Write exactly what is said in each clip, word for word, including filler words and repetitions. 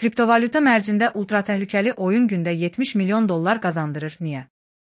Kriptovalyuta mərcində ultratəhlükəli oyun gündə yetmiş milyon dollar qazandırır. Niyə?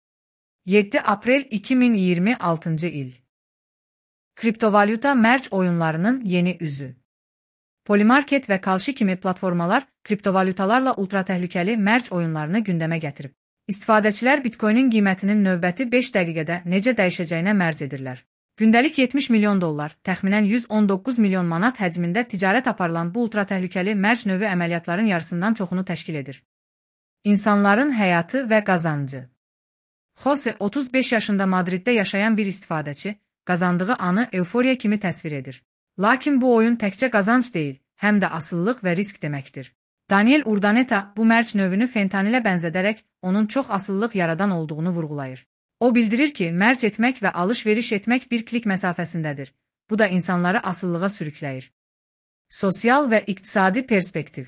yeddi aprel iki min iyirmi altıncı il. Kriptovalyuta mərc oyunlarının yeni üzü. Polymarket və Kalshi kimi platformalar kriptovalyutalarla ultratəhlükəli mərc oyunlarını gündəmə gətirib. İstifadəçilər Bitcoin'in qiymətinin növbəti beş dəqiqədə necə dəyişəcəyinə mərc edirlər. Gündəlik yetmiş milyon dollar, təxminən yüz on doqquz milyon manat həcmində ticarət aparılan bu ultratəhlükəli mərc növü əməliyyatların yarısından çoxunu təşkil edir. İnsanların həyatı və qazancı. Jose otuz beş yaşında Madriddə yaşayan bir istifadəçi, qazandığı anı euforiya kimi təsvir edir. Lakin bu oyun təkcə qazanc deyil, həm də asıllıq və risk deməkdir. Daniel Urdaneta bu mərc növünü fentanilə bənzədərək onun çox asıllıq yaradan olduğunu vurğulayır. O bildirir ki, mərc etmək və alış-veriş etmək bir klik məsafəsindədir. Bu da insanları asıllığa sürükləyir. Sosial və iqtisadi perspektiv.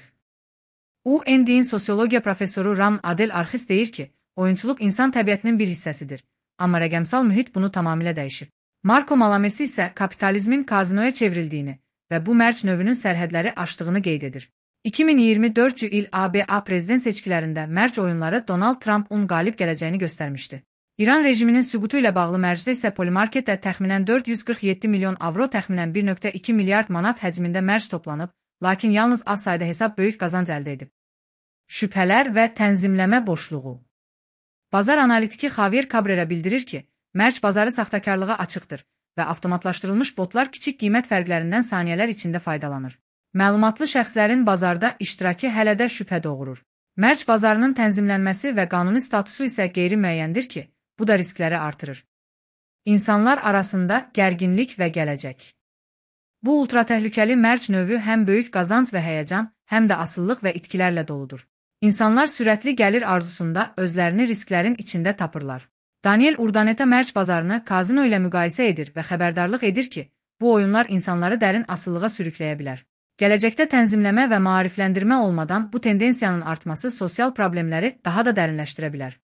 U N D'in sosiologiya professoru Ram Adel Arxis deyir ki, oyunçuluq insan təbiətinin bir hissəsidir, amma rəqəmsal mühit bunu tamamilə dəyişir. Marco Malamesi isə kapitalizmin kazinoya çevrildiyini və bu mərc növünün sərhədləri aşdığını qeyd edir. iki min iyirmi dördüncü il A B A prezident seçkilərində mərc oyunları Donald Trump'un qalib gələcəyini göstərmişdi. İran rejiminin süqutu ilə bağlı mərcdə isə Polymarketdə təxminən dörd yüz qırx yeddi milyon avro, təxminən bir nöqtə iki milyard manat həcmində mərc toplanıb, lakin yalnız az sayda hesab böyük qazanc əldə edib. Şübhələr və tənzimləmə boşluğu. Bazar analitiki Javier Cabrera bildirir ki, mərc bazarı saxtakarlığa açıqdır və avtomatlaşdırılmış botlar kiçik qiymət fərqlərindən saniyələr içində faydalanır. Məlumatlı şəxslərin bazarda iştirakı hələ də şübhə doğurur. Mərc bazarının tənzimlənməsi və qanuni statusu isə qeyri-müəyyəndir ki, bu da riskləri artırır. İnsanlar arasında gərginlik və gələcək. Bu ultratəhlükəli mərc növü həm böyük qazanc və həyəcan, həm də asıllıq və itkilərlə doludur. İnsanlar sürətli gəlir arzusunda özlərini risklərin içində tapırlar. Daniel Urdaneta mərc bazarını kazino ilə müqayisə edir və xəbərdarlıq edir ki, bu oyunlar insanları dərin asıllığa sürükləyə bilər. Gələcəkdə tənzimləmə və maarifləndirmə olmadan bu tendensiyanın artması sosial problemləri daha da dərinləşdirə bilər.